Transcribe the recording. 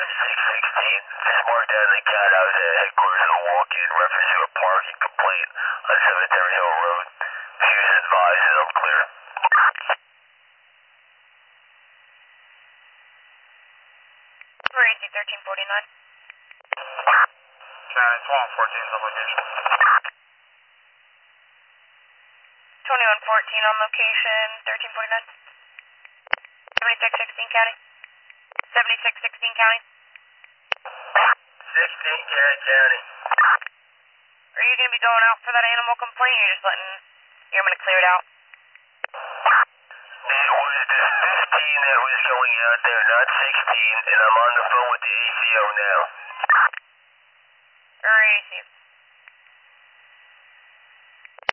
616. Just marked down the cat. I was at headquarters of a walk-in reference to a parking complaint on Cemetery Hill Road. She was advised that I'm clear. For AC 1349. County 2114 on location. 2114 on location, 1349. 7616 County. 7616 County. 16 Gary County. Are you going to be going out for that animal complaint, or you're just letting, you're going to clear it out? It was the 15 that was going out there, not 16, and I'm on the phone with the ACO now. Alright, see you.